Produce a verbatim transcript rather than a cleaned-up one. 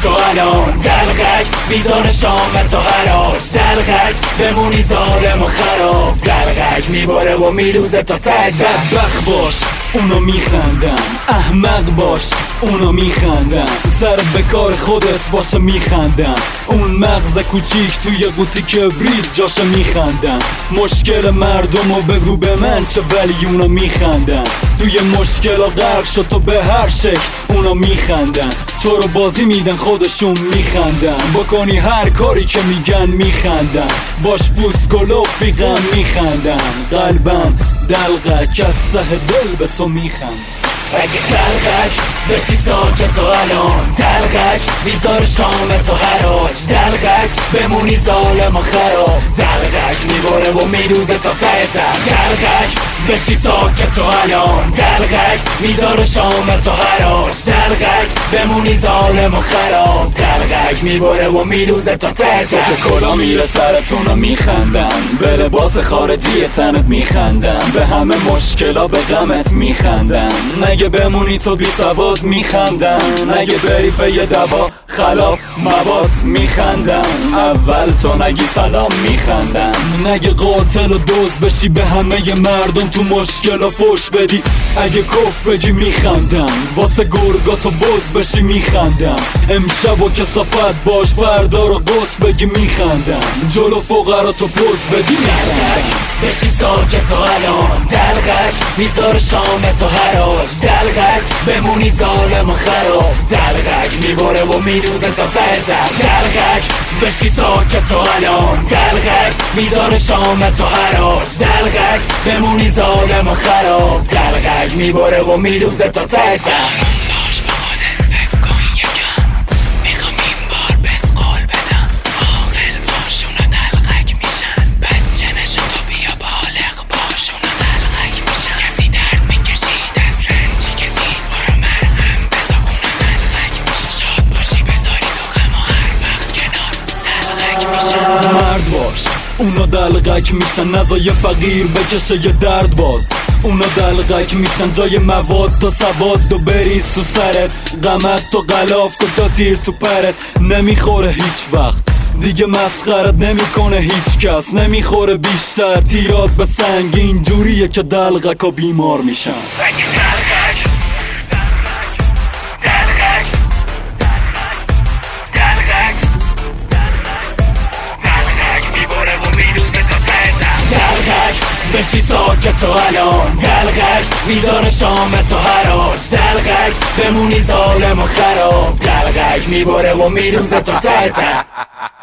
تو الان دلغک میذاره شام تو حراج دلغک بمونی ظالم و خراب دلغک میباره و میروزه تا ته بدبخت باش اونا میخندن احمق باش اونا میخندن سر به کار خودت باشه میخندن اون مغز کوچیک توی قوطی کبریت جاشه میخندن مشکل مردمو بگو به من چه ولی اونا میخندن توی مشکل و غرق شد تو به هر شکل اونا میخندن تو رو بازی میدن خودشون میخندن بکنی هر کاری که میگن میخندن باش بوس گلو بیغم میخندن قلبم دلغک از ته دل به تو میخند اگه دلغک بشی ساکت تو الان دلغک میذاره شام تو حراج دلغک بمونی ظالم و خراب دلغک میبره و میروزه تا ته ته دلغک بشی ساکت تو الان دلغک میذاره شام تو حراج دلغک بمونی ظالم و خراب دلغک میبره و میروزه تا ته ته تو که کلا میره سرتون میخندن به لباس خارجی تنت میخندن به همه مشکلا به غمت میخندن نگه بمونی تو بی سواد میخندن نگه بری به یه دوا خلاف مواد میخندن اول تو نگی سلام میخندن نگه قاتل و دوز بشی به همه مردم تو مشکل و فوش بدی اگه کف بگی میخندن واسه گرگات و بز بشی میخندن امشب و کسافت باش فردا رو قص بگی میخندن جلو فقرا تو پوز بدی دلغک بشی ساکت تو الان دلغک میذاره شام تو حراج دلغک بمونی ظالم و خراب دلغک میبره و میروزه تا ته ته دلغک بشی ساکت تو الان دلغک میذاره شام تو حراج دلغک بمونی ظالم و خراب دلغک میبره و میروزه تا ته ته مرد باش اونا دلغک میشن نزا یه فقیر بکشه یه درد باز اونا دلغک میشن جای مواد تا سواد و بریز تو سرت غمت تو غلاف کن تا تیر تو پرت نمیخوره هیچ وقت دیگه مسخرت نمیکنه هیچ کس نمیخوره بیشتر تیرات به سنگ اینجوریه که دلغک ها بیمار میشن بشی ساکت تو الان دلغک میذاره شام تو حراج دلغک بمونی ظالم و خراب دلغک میبره و میروزه تا ته ته